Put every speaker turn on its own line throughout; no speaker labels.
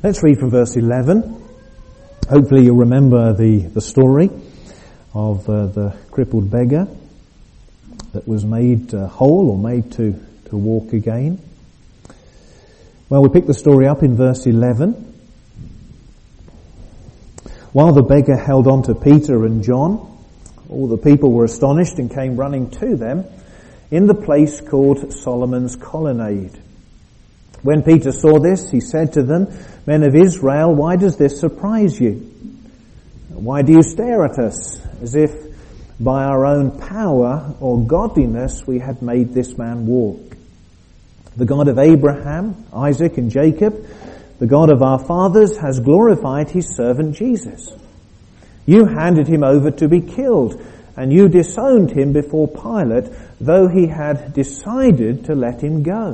Let's read from verse 11. Hopefully you'll remember the story of the crippled beggar that was made whole or made to walk again. Well, we pick the story up in verse 11. While the beggar held on to Peter and John, all the people were astonished and came running to them in the place called Solomon's Colonnade. When Peter saw this, he said to them, "Men of Israel, why does this surprise you? Why do you stare at us as if by our own power or godliness we had made this man walk? The God of Abraham, Isaac and Jacob, the God of our fathers, has glorified his servant Jesus. You handed him over to be killed, and you disowned him before Pilate, though he had decided to let him go.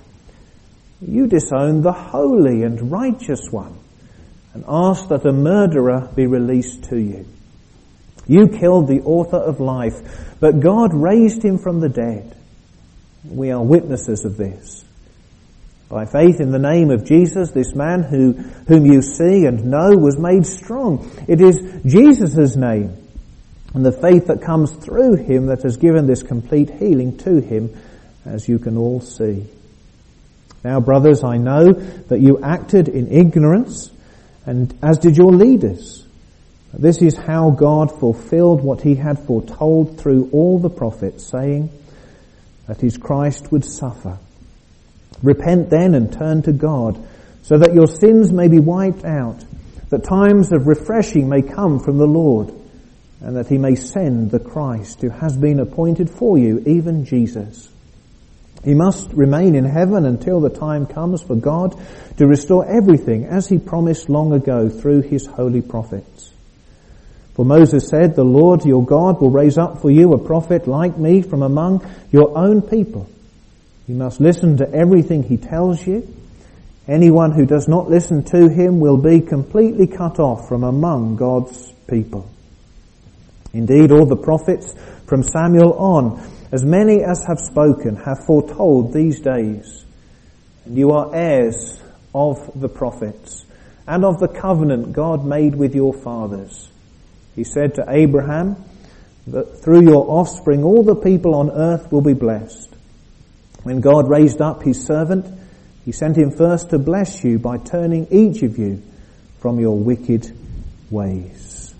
You disowned the holy and righteous one, and asked that a murderer be released to you. You killed the author of life, but God raised him from the dead. We are witnesses of this. By faith in the name of Jesus, this man whom you see and know was made strong. It is Jesus' name and the faith that comes through him that has given this complete healing to him, as you can all see. Now, brothers, I know that you acted in ignorance, and as did your leaders. This is how God fulfilled what he had foretold through all the prophets, saying that his Christ would suffer. Repent then and turn to God, so that your sins may be wiped out, that times of refreshing may come from the Lord, and that he may send the Christ who has been appointed for you, even Jesus. He must remain in heaven until the time comes for God to restore everything as he promised long ago through his holy prophets. For Moses said, the Lord your God will raise up for you a prophet like me from among your own people. You must listen to everything he tells you. Anyone who does not listen to him will be completely cut off from among God's people. Indeed, all the prophets from Samuel on, as many as have spoken, have foretold these days. And you are heirs of the prophets and of the covenant God made with your fathers. He said to Abraham that through your offspring all the people on earth will be blessed. When God raised up his servant, he sent him first to bless you by turning each of you from your wicked ways.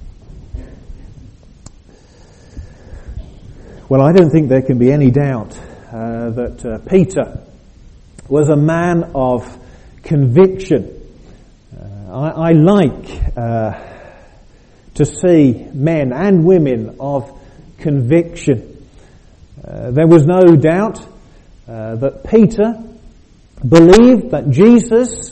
Well, I don't think there can be any doubt that Peter was a man of conviction. I like to see men and women of conviction. There was no doubt that Peter believed that Jesus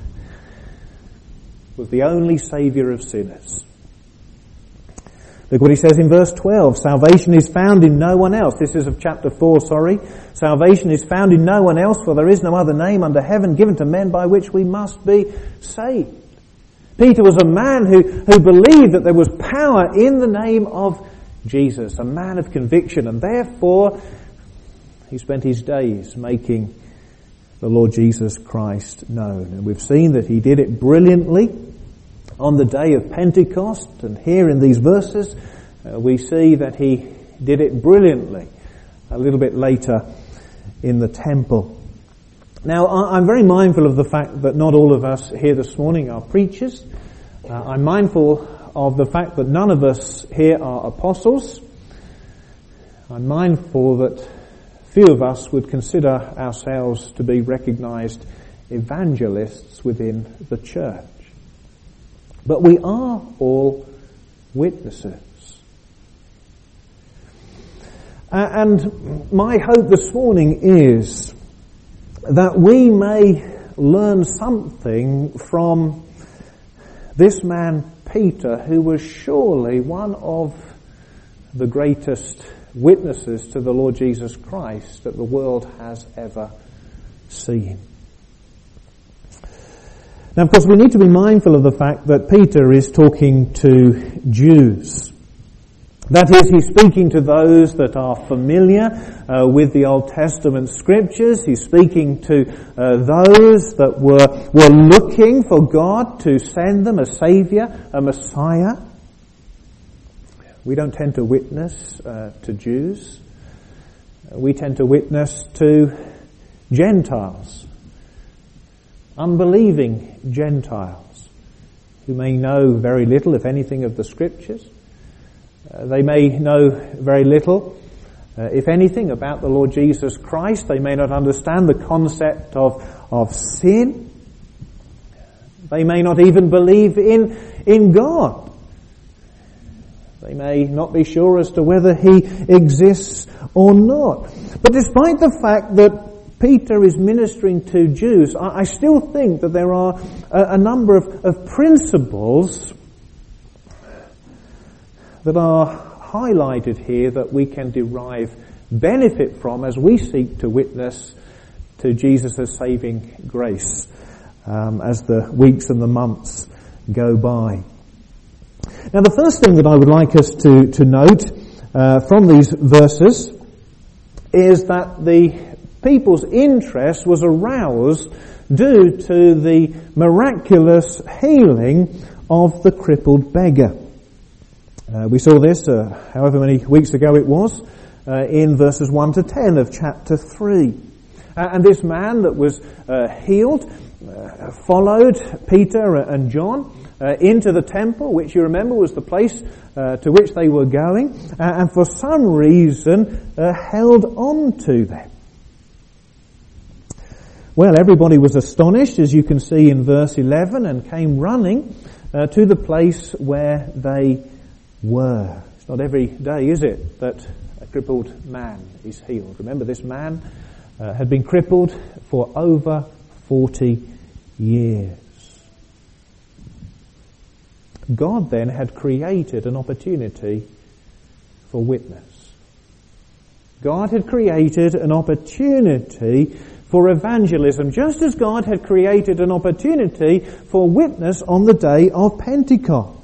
was the only Saviour of sinners. Look what he says in verse 12. Salvation is found in no one else. This is of chapter 4, Salvation is found in no one else, for there is no other name under heaven given to men by which we must be saved. Peter was a man who believed that there was power in the name of Jesus, a man of conviction, and therefore he spent his days making the Lord Jesus Christ known. And we've seen that he did it brilliantly on the day of Pentecost, and here in these verses we see that he did it brilliantly a little bit later in the temple. Now, I'm very mindful of the fact that not all of us here this morning are preachers. I'm mindful of the fact that none of us here are apostles. I'm mindful that few of us would consider ourselves to be recognized evangelists within the church. But we are all witnesses. And my hope this morning is that we may learn something from this man Peter, who was surely one of the greatest witnesses to the Lord Jesus Christ that the world has ever seen. Now, of course, we need to be mindful of the fact that Peter is talking to Jews. That is, he's speaking to those that are familiar with the Old Testament scriptures. He's speaking to those that were looking for God to send them a Saviour, a Messiah. We don't tend to witness to Jews. We tend to witness to Gentiles, unbelieving Gentiles, who may know very little, if anything, of the scriptures. They may know very little, if anything, about the Lord Jesus Christ. They may not understand the concept of sin. They may not even believe in God. They may not be sure as to whether He exists or not. But despite the fact that Peter is ministering to Jews, I still think that there are a number of principles that are highlighted here that we can derive benefit from as we seek to witness to Jesus' saving grace as the weeks and the months go by. Now, the first thing that I would like us to note from these verses is that the people's interest was aroused due to the miraculous healing of the crippled beggar. We saw this, however many weeks ago it was, in verses 1 to 10 of chapter 3. And this man that was healed followed Peter and John into the temple, which you remember was the place to which they were going, and for some reason held on to them. Well, everybody was astonished, as you can see in verse 11, and came running to the place where they were. It's not every day, is it, that a crippled man is healed. Remember, this man had been crippled for over 40 years. God then had created an opportunity for witness. God had created an opportunity for evangelism, just as God had created an opportunity for witness on the day of Pentecost.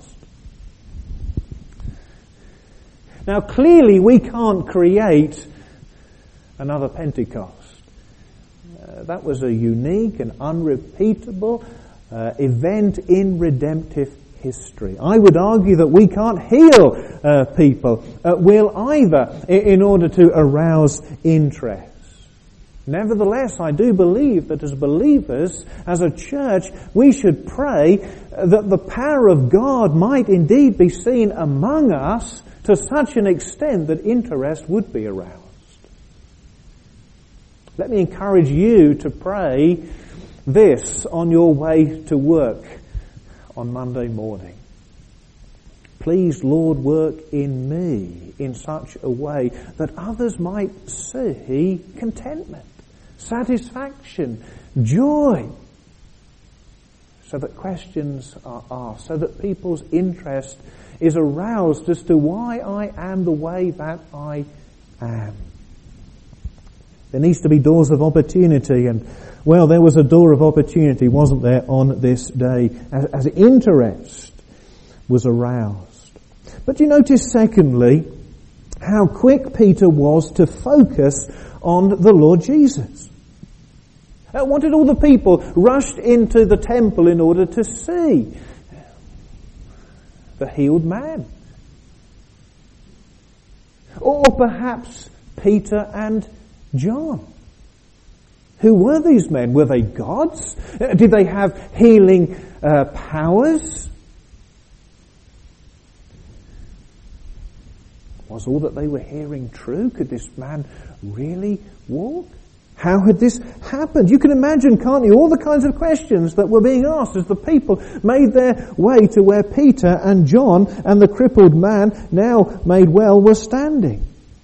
Now, clearly we can't create another Pentecost. That was a unique and unrepeatable event in redemptive history. I would argue that we can't heal people will either in order to arouse interest. Nevertheless, I do believe that as believers, as a church, we should pray that the power of God might indeed be seen among us to such an extent that interest would be aroused. Let me encourage you to pray this on your way to work on Monday morning. Please, Lord, work in me in such a way that others might see contentment, satisfaction, joy, so that questions are asked, so that people's interest is aroused as to why I am the way that I am. There needs to be doors of opportunity, and well, there was a door of opportunity, wasn't there, on this day, as interest was aroused. But you notice, secondly, how quick Peter was to focus on the Lord Jesus. What did all the people rushed into the temple in order to see? The healed man. Or perhaps Peter and John. Who were these men? Were they gods? Did they have healing powers? Was all that they were hearing true? Could this man really walk? How had this happened? You can imagine, can't you, all the kinds of questions that were being asked as the people made their way to where Peter and John and the crippled man, now made well, were standing.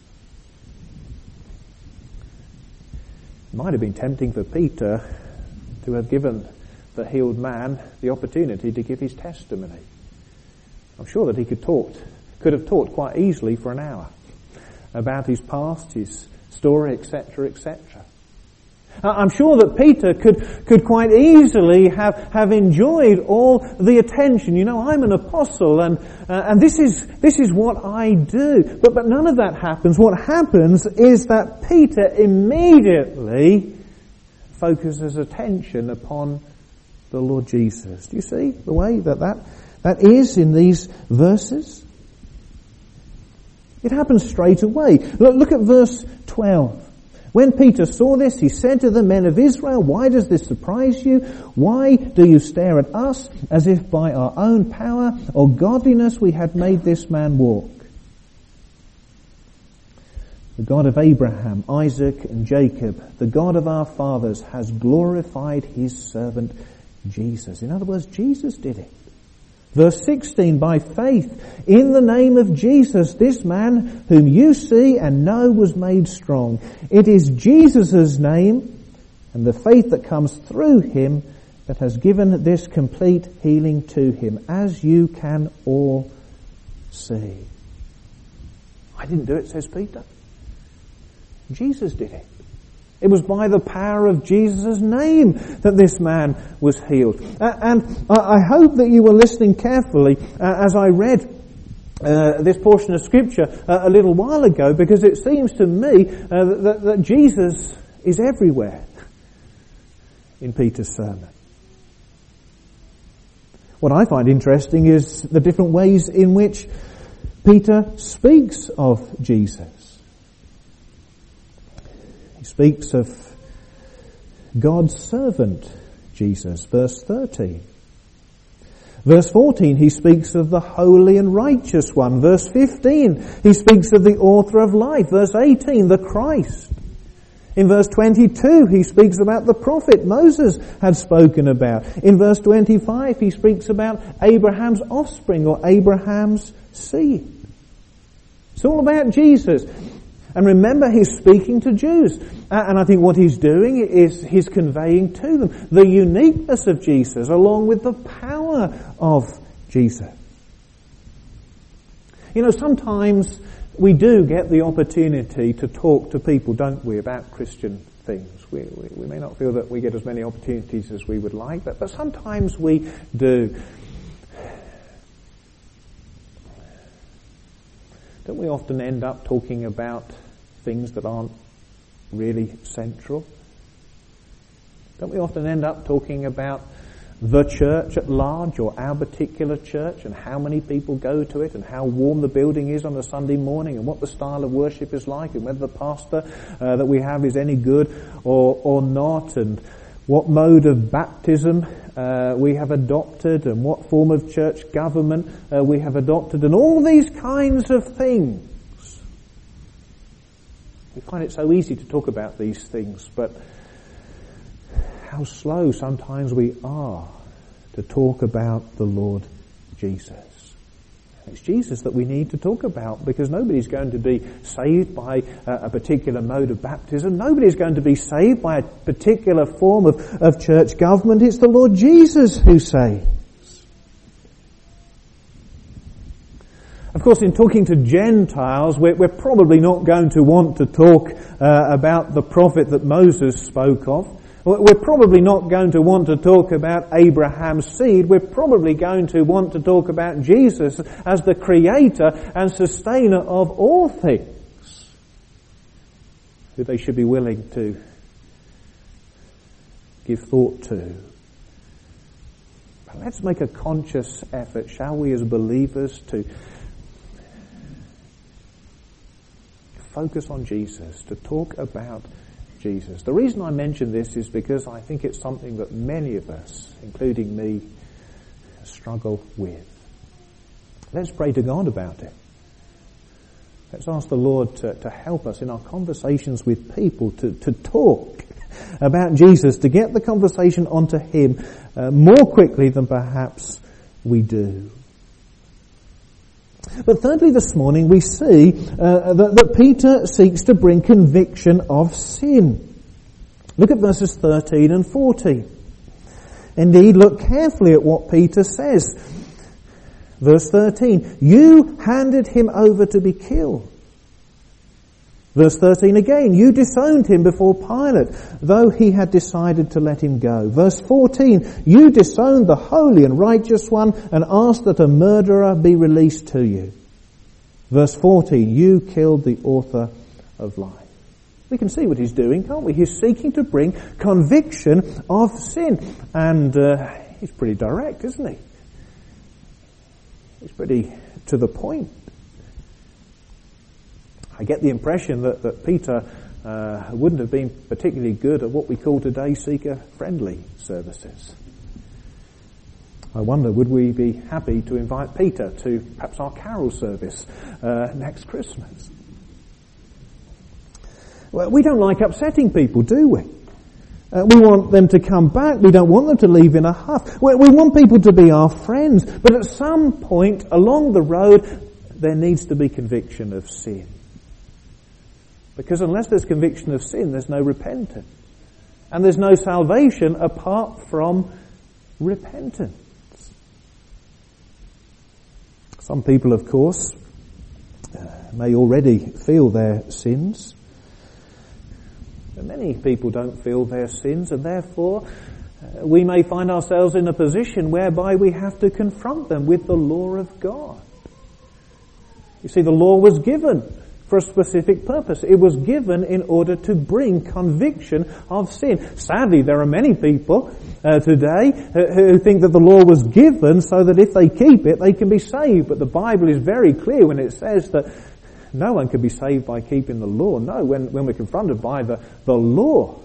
It might have been tempting for Peter to have given the healed man the opportunity to give his testimony. I'm sure that he could have talked quite easily for an hour about his past, his story, etc., etc. I'm sure that Peter could quite easily have enjoyed all the attention. You know, I'm an apostle and this is what I do. But none of that happens. What happens is that Peter immediately focuses attention upon the Lord Jesus. Do you see the way that is in these verses? It happens straight away. Look at verse 12. When Peter saw this, he said to the men of Israel, "Why does this surprise you? Why do you stare at us as if by our own power or godliness we had made this man walk? The God of Abraham, Isaac and Jacob, the God of our fathers, has glorified his servant Jesus." In other words, Jesus did it. Verse 16, "By faith in the name of Jesus, this man whom you see and know was made strong. It is Jesus' name and the faith that comes through him that has given this complete healing to him, as you can all see." I didn't do it, says Peter. Jesus did it. It was by the power of Jesus' name that this man was healed. And I hope that you were listening carefully as I read this portion of Scripture a little while ago, because it seems to me that Jesus is everywhere in Peter's sermon. What I find interesting is the different ways in which Peter speaks of Jesus. He speaks of God's servant, Jesus, verse 13. Verse 14, he speaks of the holy and righteous one. Verse 15, he speaks of the author of life. Verse 18, the Christ. In verse 22, he speaks about the prophet Moses had spoken about. In verse 25, he speaks about Abraham's offspring or Abraham's seed. It's all about Jesus. And remember, he's speaking to Jews. And I think what he's doing is he's conveying to them the uniqueness of Jesus along with the power of Jesus. You know, sometimes we do get the opportunity to talk to people, don't we, about Christian things. We may not feel that we get as many opportunities as we would like, but sometimes we do. Don't we often end up talking about things that aren't really central? Don't we often end up talking about the church at large, or our particular church, and how many people go to it, and how warm the building is on a Sunday morning, and what the style of worship is like, and whether the pastor that we have is any good or not, and what mode of baptism we have adopted, and what form of church government we have adopted, and all these kinds of things. We find it so easy to talk about these things, but how slow sometimes we are to talk about the Lord Jesus. It's Jesus that we need to talk about, because nobody's going to be saved by a particular mode of baptism. Nobody's going to be saved by a particular form of church government. It's the Lord Jesus who saves. Of course, in talking to Gentiles, we're probably not going to want to talk about the prophet that Moses spoke of. We're probably not going to want to talk about Abraham's seed. We're probably going to want to talk about Jesus as the creator and sustainer of all things, who they should be willing to give thought to. But let's make a conscious effort, shall we, as believers, to focus on Jesus, to talk about Jesus. The reason I mention this is because I think it's something that many of us, including me, struggle with. Let's pray to God about it. Let's ask the Lord to help us in our conversations with people to talk about Jesus, to get the conversation onto Him more quickly than perhaps we do. But thirdly, this morning we see that Peter seeks to bring conviction of sin. Look at verses 13 and 14. Indeed, look carefully at what Peter says. Verse 13, "You handed him over to be killed." Verse 13 again, you disowned him before Pilate, though he had decided to let him go. Verse 14, you disowned the holy and righteous one and asked that a murderer be released to you. Verse 14, you killed the author of life. We can see what he's doing, can't we? He's seeking to bring conviction of sin. And he's pretty direct, isn't he? He's pretty to the point. I get the impression that Peter wouldn't have been particularly good at what we call today seeker-friendly services. I wonder, would we be happy to invite Peter to perhaps our carol service next Christmas? Well, we don't like upsetting people, do we? We want them to come back. We don't want them to leave in a huff. We want people to be our friends. But at some point along the road, there needs to be conviction of sin. Because unless there's conviction of sin, there's no repentance. And there's no salvation apart from repentance. Some people, of course, may already feel their sins. But many people don't feel their sins, and therefore we may find ourselves in a position whereby we have to confront them with the law of God. You see, the law was given for a specific purpose. It was given in order to bring conviction of sin. Sadly, there are many people today who think that the law was given so that if they keep it, they can be saved. But the Bible is very clear when it says that no one can be saved by keeping the law. No, when we're confronted by the law,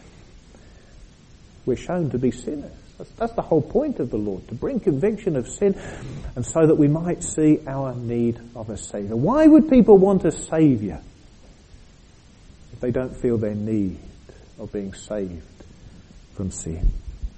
we're shown to be sinners. That's the whole point of the law, to bring conviction of sin and so that we might see our need of a Saviour. Why would people want a Saviour if they don't feel their need of being saved from sin?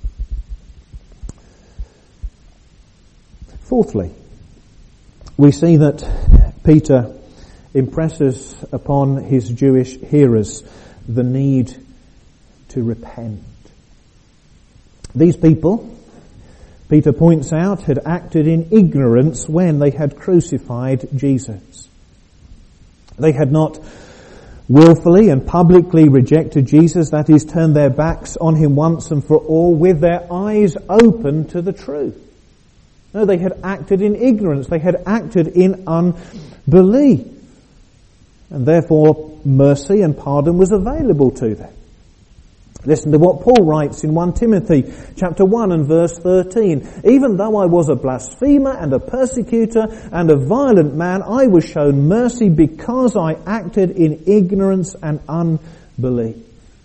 Fourthly, we see that Peter impresses upon his Jewish hearers the need to repent. These people, Peter points out, had acted in ignorance when they had crucified Jesus. They had not willfully and publicly rejected Jesus, that is, turned their backs on him once and for all with their eyes open to the truth. No, they had acted in ignorance. They had acted in unbelief. And therefore, mercy and pardon was available to them. Listen to what Paul writes in 1 Timothy chapter 1 and verse 13. Even though I was a blasphemer and a persecutor and a violent man, I was shown mercy because I acted in ignorance and unbelief.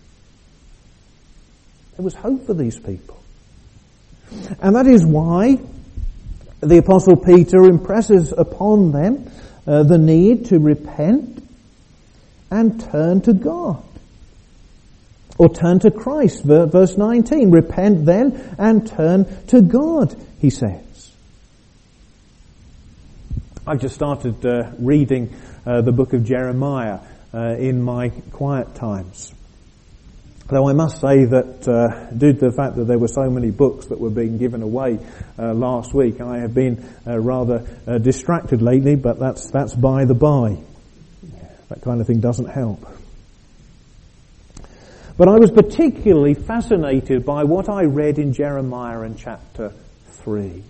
There was hope for these people. And that is why the Apostle Peter impresses upon them the need to repent and turn to God. Or turn to Christ, verse 19. Repent then and turn to God, he says. I've just started reading the book of Jeremiah in my quiet times. Though I must say that due to the fact that there were so many books that were being given away last week, I have been rather distracted lately, but that's by the by. That kind of thing doesn't help. But I was particularly fascinated by what I read in Jeremiah in chapter 3.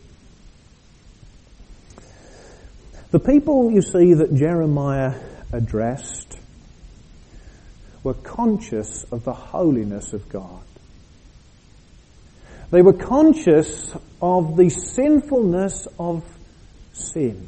The people, you see, that Jeremiah addressed were conscious of the holiness of God. They were conscious of the sinfulness of sin.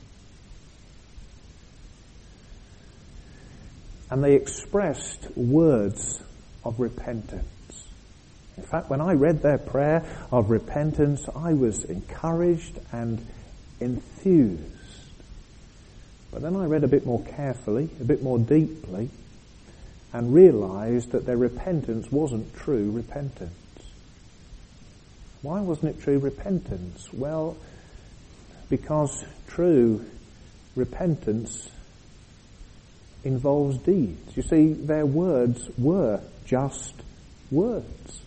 And they expressed words of repentance. In fact, when I read their prayer of repentance, I was encouraged and enthused. But then I read a bit more carefully, a bit more deeply, and realized that their repentance wasn't true repentance. Why wasn't it true repentance? Well, because true repentance involves deeds. You see, their words were just words.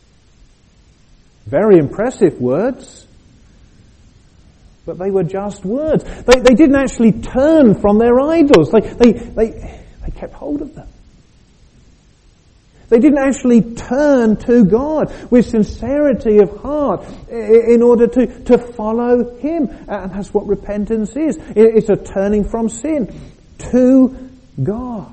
Very impressive words, but they were just words. They didn't actually turn from their idols. They kept hold of them. They didn't actually turn to God with sincerity of heart in order to follow Him. And that's what repentance is. It's a turning from sin to God.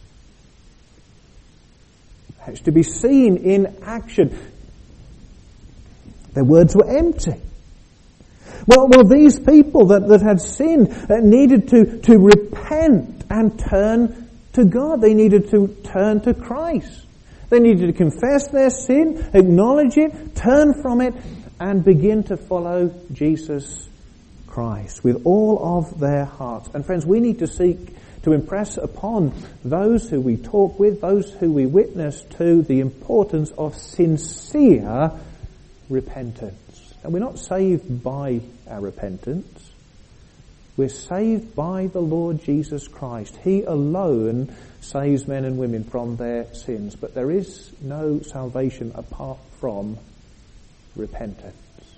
It's to be seen in action. Their words were empty. Well, these people that had sinned needed to repent and turn to God. They needed to turn to Christ. They needed to confess their sin, acknowledge it, turn from it, and begin to follow Jesus Christ with all of their hearts. And friends, we need to seek to impress upon those who we talk with, those who we witness to, the importance of sincere repentance. And we're not saved by our repentance. We're saved by the Lord Jesus Christ. He alone saves men and women from their sins. But there is no salvation apart from repentance.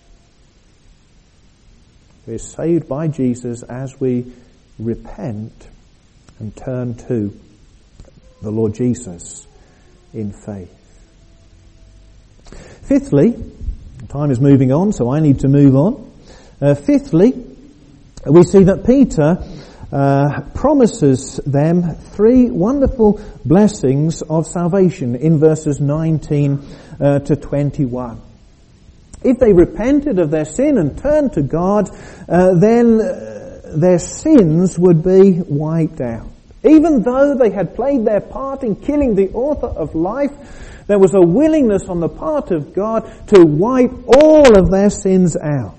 We're saved by Jesus as we repent and turn to the Lord Jesus in faith. Fifthly, time is moving on, so I need to move on. Fifthly, we see that Peter promises them 3 wonderful blessings of salvation in verses 19 to 21. If they repented of their sin and turned to God, then their sins would be wiped out. Even though they had played their part in killing the author of life, there was a willingness on the part of God to wipe all of their sins out.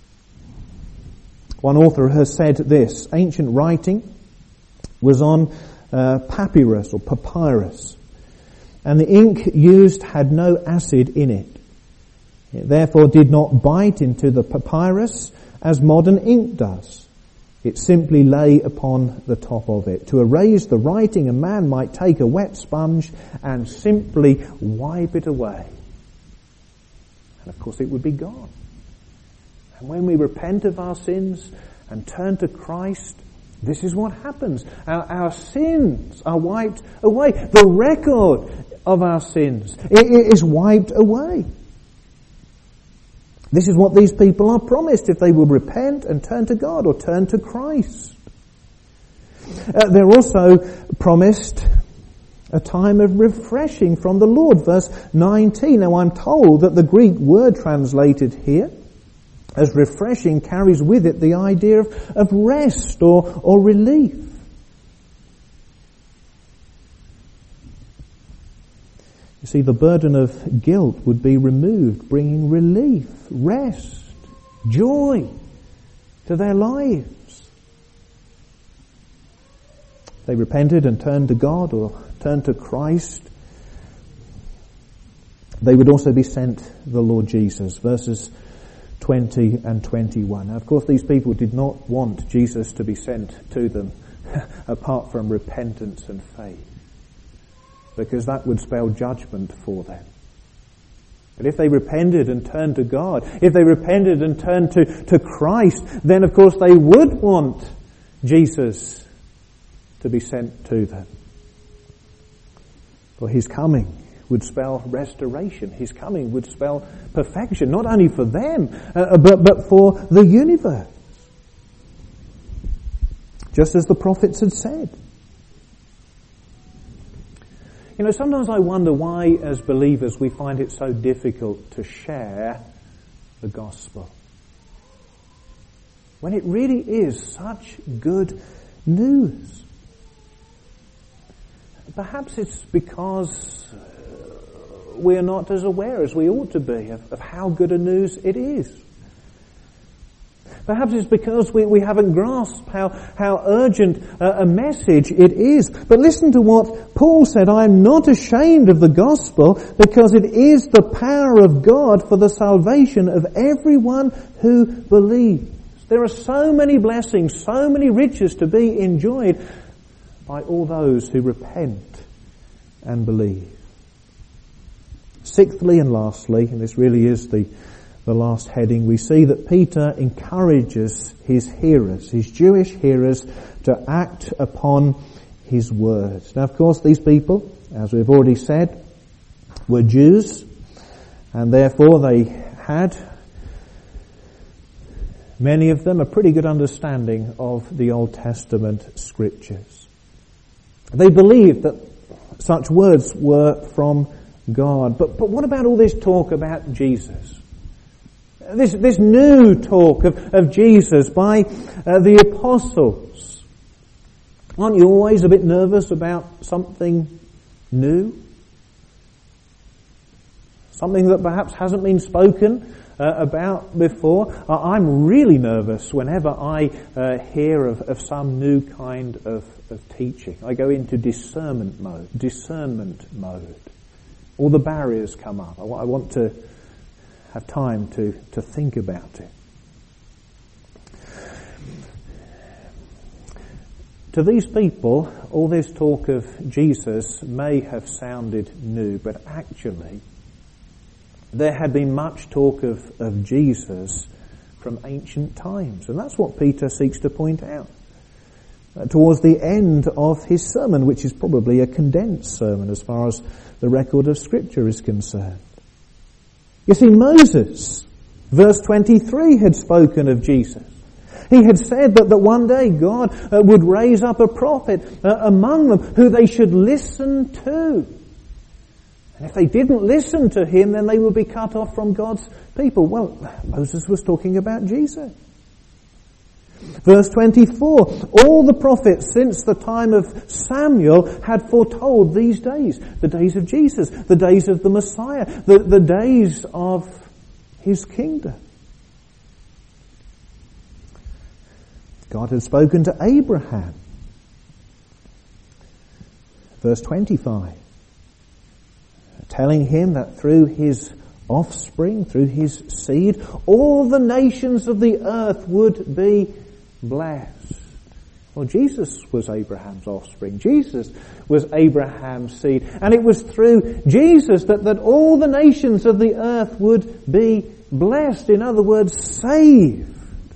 One author has said this: ancient writing was on papyrus or papyrus, and the ink used had no acid in it. It therefore did not bite into the papyrus as modern ink does. It simply lay upon the top of it. To erase the writing, a man might take a wet sponge and simply wipe it away. And of course it would be gone. And when we repent of our sins and turn to Christ, this is what happens. Our sins are wiped away. The record of our sins is wiped away. This is what these people are promised if they will repent and turn to God or turn to Christ. They're also promised a time of refreshing from the Lord. Verse 19. Now I'm told that the Greek word translated here as refreshing carries with it the idea of rest or relief. You see, the burden of guilt would be removed, bringing relief, rest, joy to their lives. They repented and turned to God or turned to Christ. They would also be sent the Lord Jesus. Verses 20 and 21. Now, of course, these people did not want Jesus to be sent to them apart from repentance and faith, because that would spell judgment for them. But if they repented and turned to God, if they repented and turned to Christ, then of course they would want Jesus to be sent to them. For His coming would spell restoration. His coming would spell perfection, not only for them, but for the universe. Just as the prophets had said. You know, sometimes I wonder why, as believers, we find it so difficult to share the gospel, when it really is such good news. Perhaps it's because we're not as aware as we ought to be of how good a news it is. Perhaps it's because we haven't grasped how urgent a message it is. But listen to what Paul said: I am not ashamed of the gospel, because it is the power of God for the salvation of everyone who believes. There are so many blessings, so many riches to be enjoyed by all those who repent and believe. Sixthly and lastly, and this really is the last heading, we see that Peter encourages his hearers, his Jewish hearers, to act upon his words. Now, of course, these people, as we've already said, were Jews, and therefore they had, many of them, a pretty good understanding of the Old Testament scriptures. They believed that such words were from God. But what about all this talk about Jesus? This new talk of Jesus by the apostles. Aren't you always a bit nervous about something new? Something that perhaps hasn't been spoken about before. I'm really nervous whenever I hear of some new kind of teaching. I go into discernment mode. All the barriers come up. I want to have time to think about it. To these people, all this talk of Jesus may have sounded new, but actually there had been much talk of Jesus from ancient times. And that's what Peter seeks to point out towards the end of his sermon, which is probably a condensed sermon as far as the record of Scripture is concerned. You see, Moses, verse 23, had spoken of Jesus. He had said that one day God would raise up a prophet among them who they should listen to. And if they didn't listen to him, then they would be cut off from God's people. Well, Moses was talking about Jesus. Verse 24, all the prophets since the time of Samuel had foretold these days, the days of Jesus, the days of the Messiah, the days of his kingdom. God had spoken to Abraham. Verse 25, telling him that through his offspring, through his seed, all the nations of the earth would be blessed. Well, Jesus was Abraham's offspring. Jesus was Abraham's seed. And it was through Jesus that all the nations of the earth would be blessed. In other words, saved.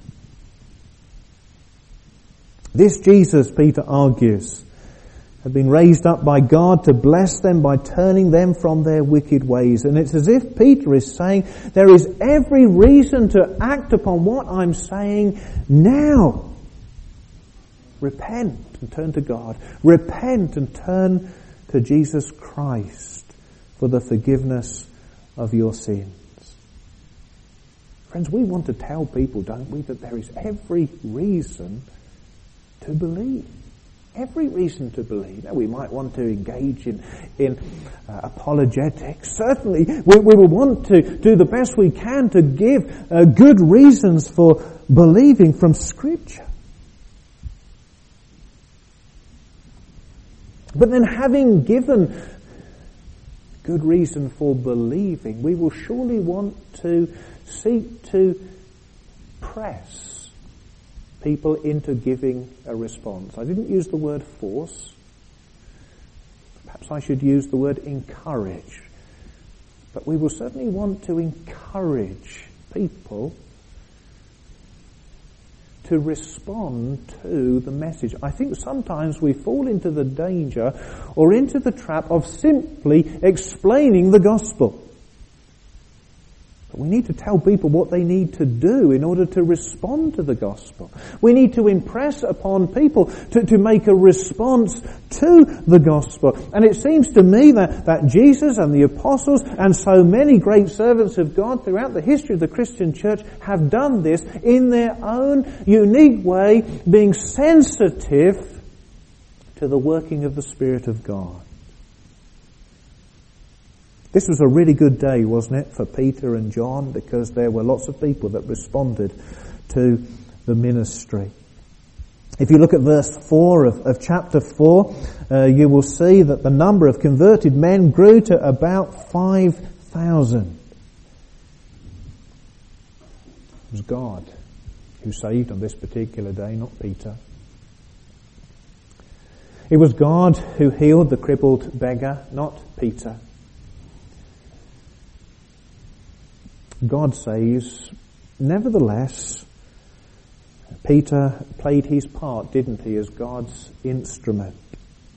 This Jesus, Peter argues, had been raised up by God to bless them by turning them from their wicked ways. And it's as if Peter is saying, there is every reason to act upon what I'm saying now. Repent and turn to God. Repent and turn to Jesus Christ for the forgiveness of your sins. Friends, we want to tell people, don't we, that there is every reason to believe. Every reason to believe. Now, we might want to engage in apologetics. Certainly, we will want to do the best we can to give good reasons for believing from Scripture. But then, having given good reason for believing, we will surely want to seek to press people into giving a response. I didn't use the word force. Perhaps I should use the word encourage. But we will certainly want to encourage people to respond to the message. I think sometimes we fall into the danger or into the trap of simply explaining the gospel. But we need to tell people what they need to do in order to respond to the gospel. We need to impress upon people to make a response to the gospel. And it seems to me that Jesus and the apostles and so many great servants of God throughout the history of the Christian church have done this in their own unique way, being sensitive to the working of the Spirit of God. This was a really good day, wasn't it, for Peter and John, because there were lots of people that responded to the ministry. If you look at verse 4 of chapter 4, you will see that the number of converted men grew to about 5,000. It was God who saved on this particular day, not Peter. It was God who healed the crippled beggar, not Peter. God saves. Nevertheless, Peter played his part, didn't he, as God's instrument.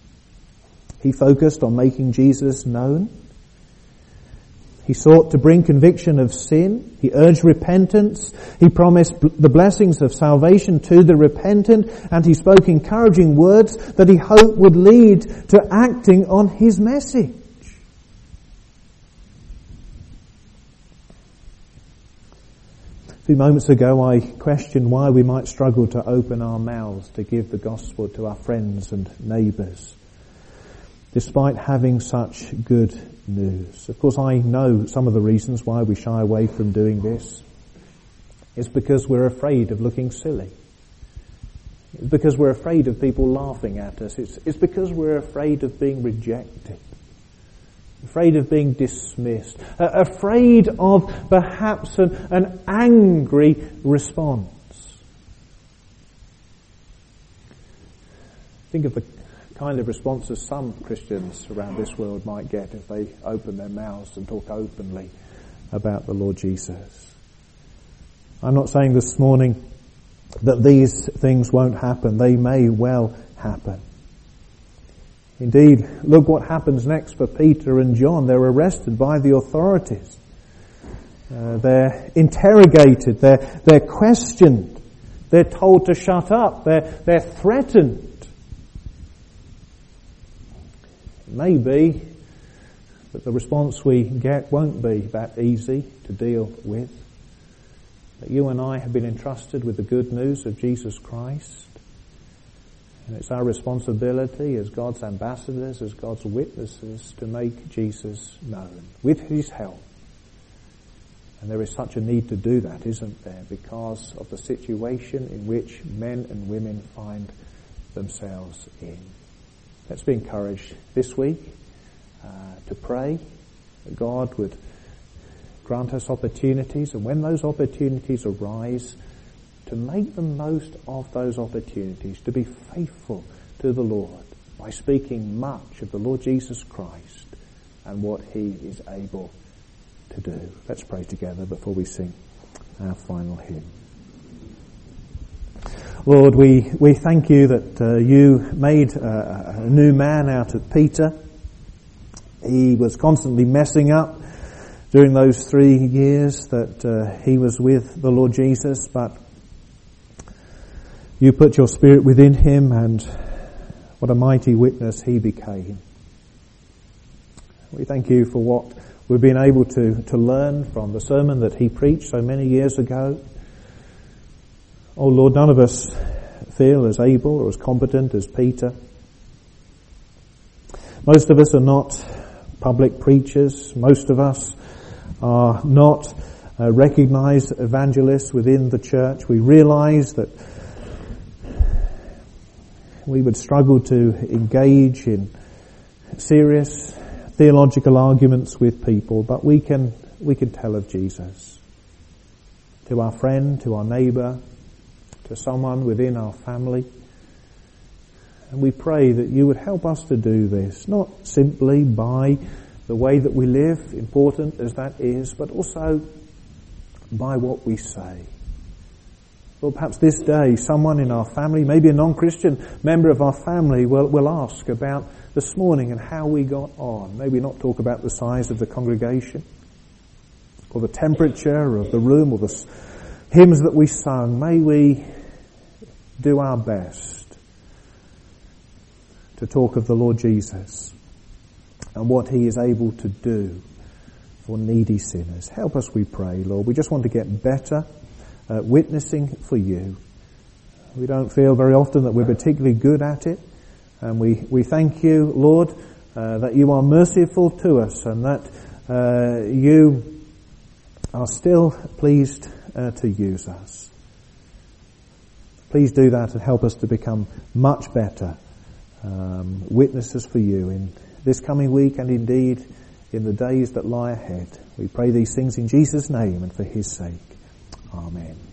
He focused on making Jesus known. He sought to bring conviction of sin. He urged repentance. He promised the blessings of salvation to the repentant, and he spoke encouraging words that he hoped would lead to acting on his message. A few moments ago I questioned why we might struggle to open our mouths to give the gospel to our friends and neighbours, despite having such good news. Of course, I know some of the reasons why we shy away from doing this. It's because we're afraid of looking silly. It's because we're afraid of people laughing at us. It's because we're afraid of being rejected, afraid of being dismissed, afraid of perhaps an angry response. Think of the kind of responses some Christians around this world might get if they open their mouths and talk openly about the Lord Jesus. I'm not saying this morning that these things won't happen. They may well happen. Indeed, look what happens next for Peter and John. They're arrested by the authorities. They're interrogated. They're questioned. They're told to shut up. They're threatened. It may be that the response we get won't be that easy to deal with. That you and I have been entrusted with the good news of Jesus Christ. And it's our responsibility as God's ambassadors, as God's witnesses, to make Jesus known with his help. And there is such a need to do that, isn't there? Because of the situation in which men and women find themselves in. Let's be encouraged this week to pray that God would grant us opportunities, and when those opportunities arise, to make the most of those opportunities, to be faithful to the Lord by speaking much of the Lord Jesus Christ and what he is able to do. Let's pray together before we sing our final hymn. Lord, we thank you that you made a new man out of Peter. He was constantly messing up during those 3 years that he was with the Lord Jesus, but you put your Spirit within him, and what a mighty witness he became. We thank you for what we've been able to learn from the sermon that he preached so many years ago. Oh Lord, none of us feel as able or as competent as Peter. Most of us are not public preachers. Most of us are not recognized evangelists within the church. We realize that we would struggle to engage in serious theological arguments with people, but we can tell of Jesus to our friend, to our neighbour, to someone within our family. And we pray that you would help us to do this, not simply by the way that we live, important as that is, but also by what we say. Well, perhaps this day someone in our family, maybe a non-Christian member of our family, will ask about this morning and how we got on. Maybe not talk about the size of the congregation or the temperature of the room or the hymns that we sung. May we do our best to talk of the Lord Jesus and what he is able to do for needy sinners. Help us, we pray, Lord. We just want to get better at witnessing for you. We don't feel very often that we're particularly good at it. And we thank you, Lord, that you are merciful to us and that you are still pleased to use us. Please do that and help us to become much better witnesses for you in this coming week and indeed in the days that lie ahead. We pray these things in Jesus' name and for his sake. Amen.